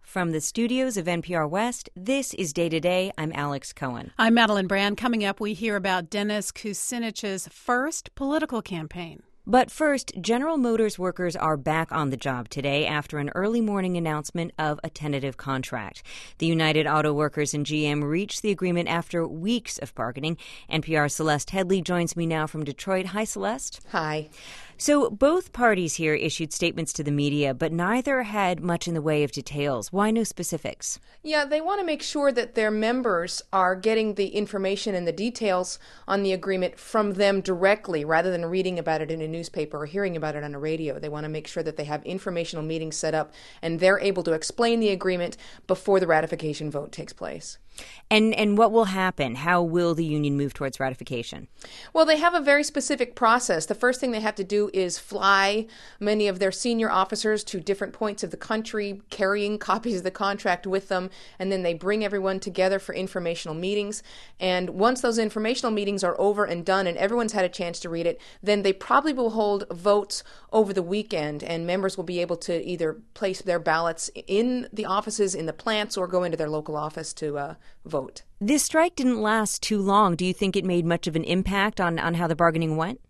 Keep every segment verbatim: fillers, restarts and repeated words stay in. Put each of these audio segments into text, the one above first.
From the studios of N P R West, this is Day to Day. I'm Alex Cohen. I'm Madeline Brand. Coming up, we hear about Dennis Kucinich's first political campaign. But first, General Motors workers are back on the job today after an early morning announcement of a tentative contract. The United Auto Workers and G M reached the agreement after weeks of bargaining. N P R's Celeste Headlee joins me now from Detroit. Hi, Celeste. Hi. So both parties here issued statements to the media, but neither had much in the way of details. Why no specifics? Yeah, they want to make sure that their members are getting the information and the details on the agreement from them directly rather than reading about it in a newspaper or hearing about it on a radio. They want to make sure that they have informational meetings set up and they're able to explain the agreement before the ratification vote takes place. And and what will happen? How will the union move towards ratification? Well, they have a very specific process. The first thing they have to do is fly many of their senior officers to different points of the country, carrying copies of the contract with them, and then they bring everyone together for informational meetings. And once those informational meetings are over and done and everyone's had a chance to read it, then they probably will hold votes over the weekend, and members will be able to either place their ballots in the offices, in the plants, or go into their local office to uh, vote. This strike didn't last too long. Do you think it made much of an impact on, on how the bargaining went?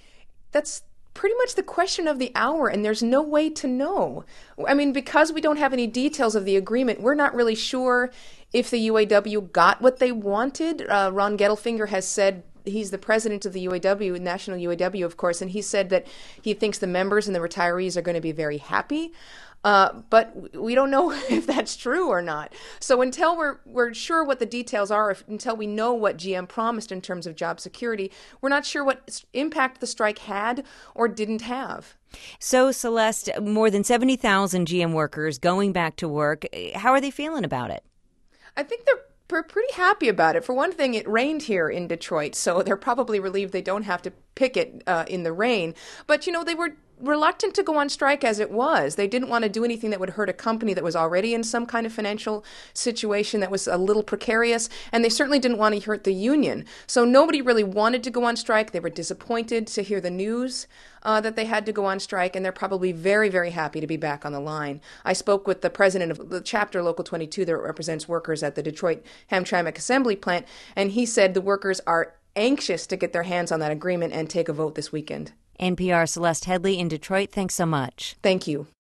That's pretty much the question of the hour, and there's no way to know. I mean, because we don't have any details of the agreement, we're not really sure if the U A W got what they wanted. Uh, Ron Gettelfinger has said, he's the president of the U A W, National U A W, of course, and he said that he thinks the members and the retirees are going to be very happy. Uh, but we don't know if that's true or not. So until we're we're sure what the details are, if, until we know what G M promised in terms of job security, we're not sure what impact the strike had or didn't have. So, Celeste, more than seventy thousand G M workers going back to work. How are they feeling about it? I think they're We're pretty happy about it. For one thing, it rained here in Detroit, so they're probably relieved they don't have to picket uh, in the rain. But, you know, they were reluctant to go on strike as it was. They didn't want to do anything that would hurt a company that was already in some kind of financial situation that was a little precarious, and they certainly didn't want to hurt the union. So nobody really wanted to go on strike. They were disappointed to hear the news uh, that they had to go on strike, and they're probably very, very happy to be back on the line. I spoke with the president of the chapter, Local twenty-two, that represents workers at the Detroit Hamtramck Assembly Plant, and he said the workers are anxious to get their hands on that agreement and take a vote this weekend. N P R Celeste Headlee in Detroit, thanks so much. Thank you.